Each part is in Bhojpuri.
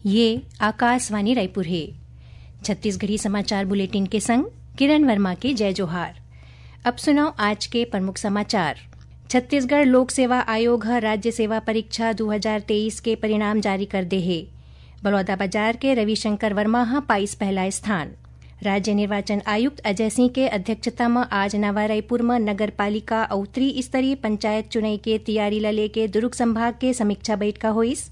ये आकाशवाणी रायपुर है। छत्तीसगढ़ी समाचार बुलेटिन के संग किरण वर्मा के जय जोहार। अब सुनाओ आज के प्रमुख समाचार। छत्तीसगढ़ लोक सेवा आयोग राज्य सेवा परीक्षा 2023 के परिणाम जारी कर दे है। बलौदाबाजार के रविशंकर वर्मा पाइस पहला स्थान। राज्य निर्वाचन आयुक्त अजय सिंह के अध्यक्षता में आज नवा रायपुर में नगर पालिका और त्रिस्तरीय पंचायत चुनाव के तैयारी ला लेके दुर्ग संभाग के समीक्षा बैठक होइस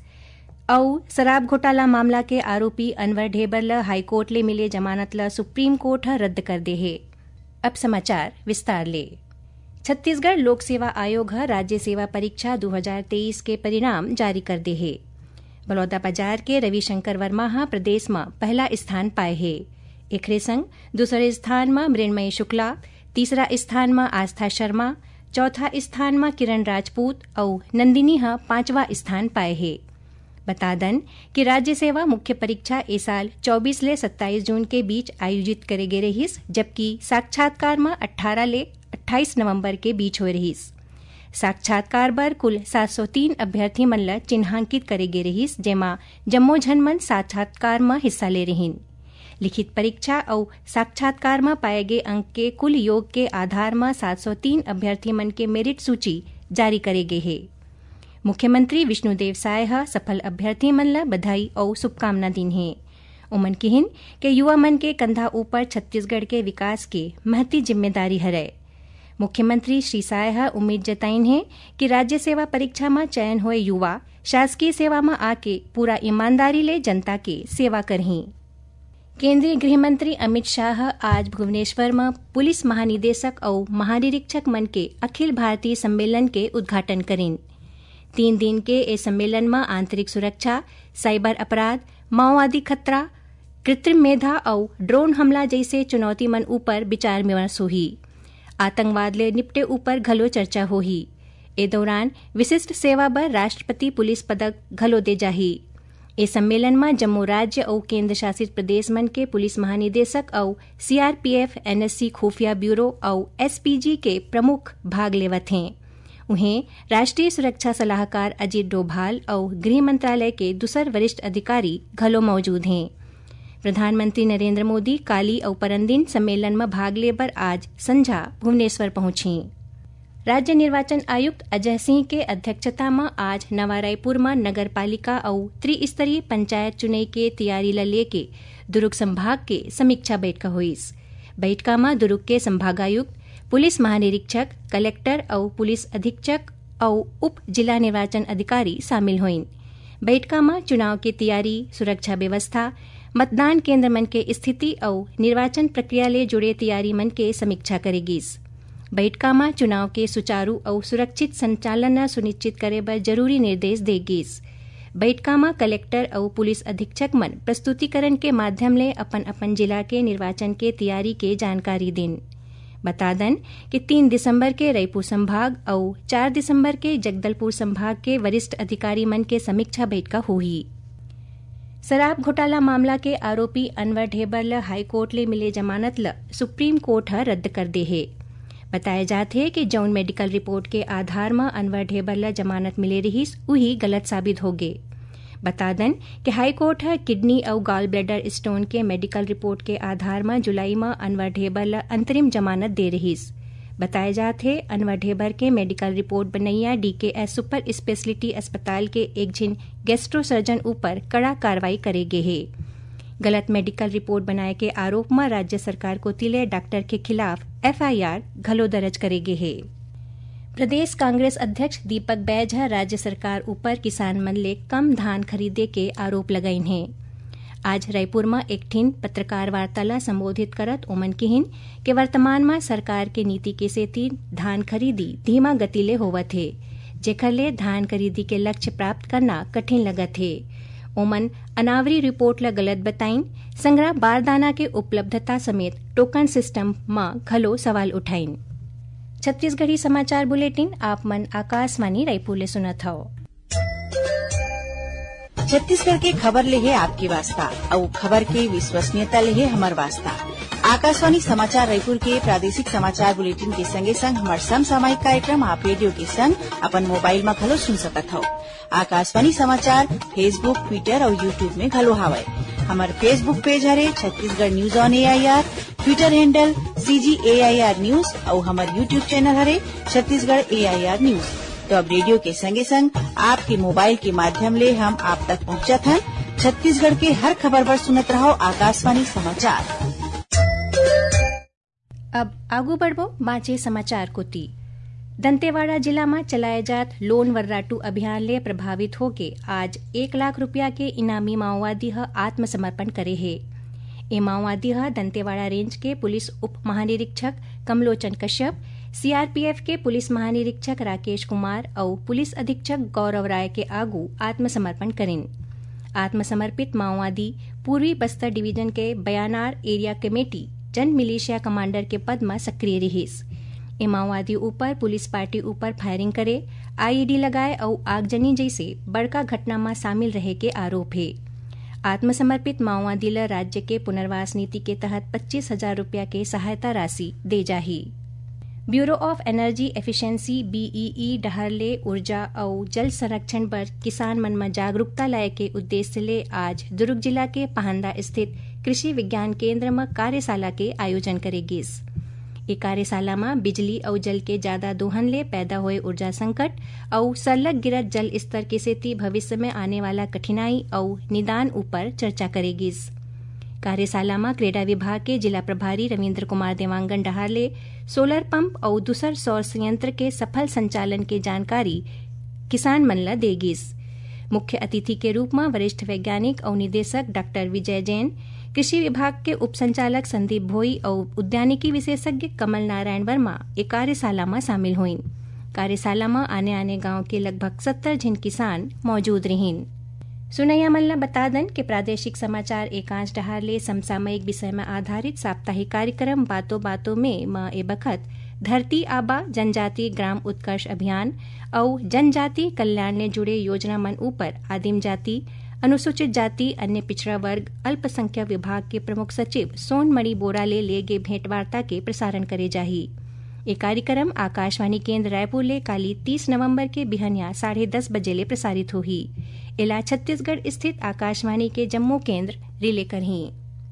और शराब घोटाला मामला के आरोपी अनवर ढेबर ल हाईकोर्ट ले मिले जमानत ल सुप्रीम कोर्ट रद्द कर दे है। अब समाचार विस्तार ले। छत्तीसगढ़ लोक सेवा आयोग राज्य सेवा परीक्षा 2023 के परिणाम जारी कर दे है। बलौदाबाजार के रविशंकर वर्मा प्रदेश में पहला स्थान पाए है। एकरे संग दूसरे स्थान में मृण्मयी शुक्ला, तीसरा स्थान में आस्था शर्मा, चौथा स्थान में किरण राजपूत और नंदिनी पांचवा स्थान पाए है। बता दन कि राज्य सेवा मुख्य परीक्षा इस साल 24 ले 27 जून के बीच आयोजित करे गे रहीस, जबकि साक्षात्कार में 18 ले 28 नवंबर के बीच हो रहीस। साक्षात्कार बर कुल 703 अभ्यर्थी मन ल चिन्हांकित करे गे रहीस, जेमा जम्मो झन मन साक्षात्कार में हिस्सा ले रहीन। लिखित परीक्षा और साक्षात्कार में पाए गए अंक के कुल योग के आधार में 703 अभ्यर्थी मन के मेरिट सूची जारी करे गए है। मुख्यमंत्री विष्णुदेव साय सफल अभ्यर्थी मन ला बधाई और शुभकामना दिन है। उमन किहिन के युवा मन के कंधा ऊपर छत्तीसगढ़ के विकास के महती जिम्मेदारी हरय। मुख्यमंत्री श्री साय उम्मीद जताइन है कि राज्य सेवा परीक्षा में चयन हुए युवा शासकीय सेवा में आके पूरा ईमानदारी ले जनता के सेवा करही। केंद्रीय गृह मंत्री अमित शाह आज भुवनेश्वर में पुलिस महानिदेशक और महानिरीक्षक मन के अखिल भारतीय सम्मेलन के उद्घाटन करें। 3 दिन के इस सम्मेलन में आंतरिक सुरक्षा, साइबर अपराध, माओवादी खतरा, कृत्रिम मेधा और ड्रोन हमला जैसे चुनौती मन ऊपर विचार विमर्श होही। आतंकवाद ले निपटे ऊपर घलो चर्चा होही। ए दौरान विशिष्ट सेवा बर राष्ट्रपति पुलिस पदक घलो दे जाही। इस सम्मेलन में जम्मू राज्य और केंद्र शासित प्रदेश मन के पुलिस महानिदेशक और सीआरपीएफ, एनएससी खुफिया ब्यूरो और एसपीजी के प्रमुख भाग लेवत हैं। उन्हें राष्ट्रीय सुरक्षा सलाहकार अजीत डोभाल और गृह मंत्रालय के दूसर वरिष्ठ अधिकारी घलो मौजूद हैं। प्रधानमंत्री नरेंद्र मोदी काली और परंदिन सम्मेलन में भाग लेबर आज संझा भुवनेश्वर पहुंची। राज्य निर्वाचन आयुक्त अजय सिंह के अध्यक्षता में आज नवा रायपुर में नगर पालिका और त्रिस्तरीय पंचायत चुनाव के तैयारी ला लेके दुर्ग संभाग के समीक्षा बैठक हुईस। बैठका में दुर्ग के संभागायुक्त, पुलिस महानिरीक्षक, कलेक्टर और पुलिस अधीक्षक और उप जिला निर्वाचन अधिकारी शामिल हुईन। बैठका में चुनाव की तैयारी, सुरक्षा व्यवस्था, मतदान केंद्र मन के स्थिति और निर्वाचन प्रक्रिया ले जुड़े तैयारी मन के समीक्षा करेगीस। बैठका में चुनाव के सुचारू और सुरक्षित संचालन सुनिश्चित करे बर जरूरी निर्देश देगीस। बैठका में कलेक्टर और पुलिस अधीक्षक मन प्रस्तुतिकरण के माध्यम ले अपन अपन जिला के निर्वाचन के तैयारी के जानकारी दें। बता दन कि 3 दिसंबर के रायपुर संभाग और 4 दिसंबर के जगदलपुर संभाग के वरिष्ठ अधिकारी मन के समीक्षा बैठक हुई। शराब घोटाला मामला के आरोपी अनवर ढेबर ल हाईकोर्ट ले मिले जमानत ल सुप्रीम कोर्ट रद्द कर दे है। बताया जाते है कि जौन मेडिकल रिपोर्ट के आधार में अनवर ढेबर ला जमानत मिले रहीस वही गलत साबित हो गए। बता दन कि हाईकोर्ट किडनी और गॉल ब्लैडर स्टोन के मेडिकल रिपोर्ट के आधार में जुलाई में अनवर ढेबर ला अंतरिम जमानत दे रहीस। बताया जाते है अनवर ढेबर के मेडिकल रिपोर्ट बनैया डीकेएस सुपर स्पेशलिटी अस्पताल के एक झिन गैस्ट्रो सर्जन ऊपर कड़ा कार्रवाई करे गे है। गलत मेडिकल रिपोर्ट बनाए के आरोप में राज्य सरकार को तिले डॉक्टर के खिलाफ एफआईआर घलो दर्ज करेगे है। प्रदेश कांग्रेस अध्यक्ष दीपक बैज राज्य सरकार ऊपर किसान मन ले कम धान खरीदे के आरोप लगाइन है। आज रायपुर में एक ठिन पत्रकार वार्ता ला संबोधित करत ओमन किहिन कि वर्तमान में सरकार के नीति के सेती धान खरीदी धीमा गति ले होवत है, जेकर ले धान खरीदी के लक्ष्य प्राप्त करना कठिन लगत है। ओमन अनावरी रिपोर्ट ला गलत बताइन, संग्रह बारदाना के उपलब्धता समेत टोकन सिस्टम में घलो सवाल उठाइन। छत्तीसगढ़ी समाचार बुलेटिन आप मन आकाशवाणी रायपुर ले सुनत हव। छत्तीसगढ़ के खबर ले है आपकी वास्ता और खबर के विश्वसनीयता ले है हमार वास्ता। आकाशवाणी समाचार रायपुर के प्रादेशिक समाचार बुलेटिन के संगे संग हमार समसामयिक कार्यक्रम आप रेडियो के संग अपन मोबाइल में घलो सुन सकत हो। आकाशवाणी समाचार फेसबुक, ट्विटर और यूट्यूब में घलो हावय। हमार फेसबुक पेज हरे Chhattisgarh news on AIR, Twitter handle CGAIR news और हमार यूट्यूब चैनल हरे छत्तीसगढ़ AIR न्यूज। तो अब रेडियो के संगे संग आपके मोबाइल के माध्यम ले हम आप तक पहुंचत हन। छत्तीसगढ़ के हर खबर पर सुनत रहो आकाशवाणी समाचार। अब आगू बढ़बो बाँचे समाचार कोती। दंतेवाड़ा जिला में चलाए जात लोन वर्राटू अभियान ले प्रभावित होके आज 1 लाख रुपया के इनामी माओवादी ह आत्मसमर्पण करे हे। ए माओवादी ह दंतेवाड़ा रेंज के पुलिस उप महानिरीक्षक कमलोचन कश्यप, CRPF के पुलिस महानिरीक्षक राकेश कुमार और पुलिस अधीक्षक गौरव राय के आगू आत्मसमर्पण करें। आत्मसमर्पित माओवादी पूर्वी बस्तर डिवीजन के बयानार एरिया कमेटी जन मिलिशिया कमांडर के पद में सक्रिय रहीस। ए माओवादी ऊपर पुलिस पार्टी ऊपर फायरिंग करे, IED लगाए और आगजनी जैसे बड़का घटना में शामिल रहे के आरोप है। आत्मसमर्पित माओवादी ल राज्य के पुनर्वास नीति के तहत 25,000 रुपया के सहायता राशि दे जाही। Bureau of energy efficiency BEE डहरले ऊर्जा और जल संरक्षण पर किसान मन में जागरूकता लाए के उद्देश्य ले आज दुर्ग जिला के पहांदा स्थित कृषि विज्ञान केंद्र में कार्यशाला के आयोजन करेगीस। ये कार्यशाला में बिजली और जल के ज्यादा दोहन ले पैदा हुए ऊर्जा संकट और सरलग गिरत जल स्तर के सेती भविष्य में आने वाला कठिनाई और निदान ऊपर चर्चा करेगीस। कार्यशाला में क्रीड़ा विभाग के जिला प्रभारी रविन्द्र कुमार देवांगन डहारले सोलर पंप और दूसर सौर संयंत्र के सफल संचालन के जानकारी किसान मन ला देगीस। मुख्य अतिथि के रूप में वरिष्ठ वैज्ञानिक और निदेशक डॉक्टर विजय जैन, कृषि विभाग के उप संचालक संदीप भोई और उद्यानिकी विशेषज्ञ कमल नारायण वर्मा एक कार्यशाला में शामिल हुईं। कार्यशाला में आने गांव के लगभग 70 जिन किसान मौजूद रहीन। सुनैया मल्ला बता दन के प्रादेशिक समाचार एकांश डहारले समसामयिक विषय में आधारित साप्ताहिक कार्यक्रम बातों बातों में ए बखत धरती आबा जनजाति ग्राम उत्कर्ष अभियान और जनजाति कल्याण ने जुड़े योजना मन ऊपर आदिम जाति, अनुसूचित जाति, अन्य पिछड़ा वर्ग, अल्पसंख्यक विभाग के प्रमुख सचिव सोनमणि बोरा ले गे भेंटवार्ता के प्रसारण करे जाही। ये कार्यक्रम आकाशवाणी केंद्र रायपुर ले काली 30 नवंबर के बिहनिया 10:30 बजे ले प्रसारित होही। इला छत्तीसगढ़ स्थित आकाशवाणी के जम्मू केंद्र रिले करही।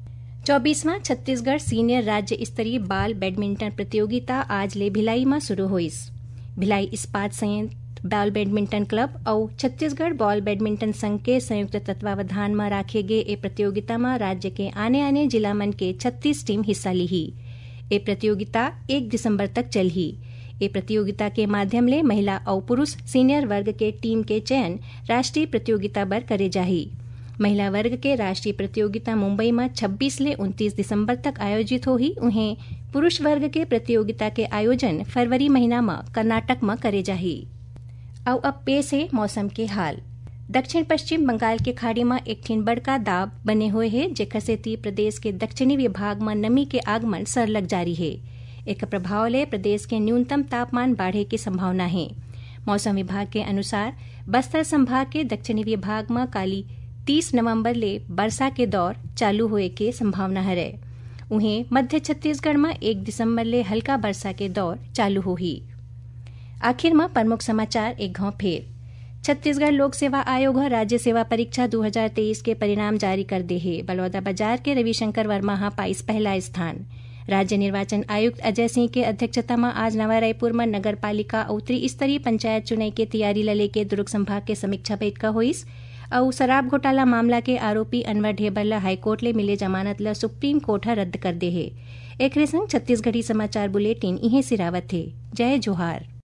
24वां छत्तीसगढ़ सीनियर राज्य स्तरीय बाल बैडमिंटन प्रतियोगिता आज ले भिलाई में शुरू हुईस। भिलाई इस्पात संयंत्र बाल बैडमिंटन क्लब और छत्तीसगढ़ बॉल बैडमिंटन संघ के संयुक्त तत्वावधान में राखे गए ए प्रतियोगिता में राज्य के आने जिला मन के 36 टीम हिस्सा लीही। ए प्रतियोगिता 1 दिसंबर तक चलही। ए प्रतियोगिता के माध्यम ले महिला और पुरुष सीनियर वर्ग के टीम के चयन राष्ट्रीय प्रतियोगिता बर करे जाही। महिला वर्ग के राष्ट्रीय प्रतियोगिता मुंबई में 26 ले 29 दिसंबर तक आयोजित होही। उन्हें पुरुष वर्ग के प्रतियोगिता के आयोजन फरवरी महीना में कर्नाटक में करे जाही। और अब पेश है मौसम के हाल। दक्षिण पश्चिम बंगाल के खाड़ी में एक ठिन बड़का दाब बने हुए है, जेकर सेती प्रदेश के दक्षिणी विभाग में नमी के आगमन सरलग जारी है। एक प्रभाव ले प्रदेश के न्यूनतम तापमान बढ़े की संभावना है। मौसम विभाग के अनुसार बस्तर संभाग के दक्षिणी विभाग में काली 30 नवंबर ले वर्षा के दौर चालू हुए के संभावना है। उन्हें मध्य छत्तीसगढ़ में 1 दिसंबर ले हल्का वर्षा के दौर चालू होही। आखिर में प्रमुख समाचार एक घाव फेर। छत्तीसगढ़ लोक सेवा आयोग राज्य सेवा परीक्षा 2023 के परिणाम जारी कर दे है। बलौदाबाजार के रविशंकर वर्मा पाइस पहला स्थान। राज्य निर्वाचन आयुक्त अजय सिंह के अध्यक्षता में आज नवा रायपुर में नगर पालिका और त्रिस्तरीय पंचायत चुनाव के तैयारी ल लेके दुर्ग संभाग के समीक्षा बैठक हुईस और शराब घोटाला मामला के आरोपी अनवर ढेबर ला हाईकोर्ट ले मिले जमानत ला सुप्रीम कोर्ट रद्द कर दे है। एक संग छत्तीसगढ़ी समाचार बुलेटिन इहे सिरावत है। जय जोहार।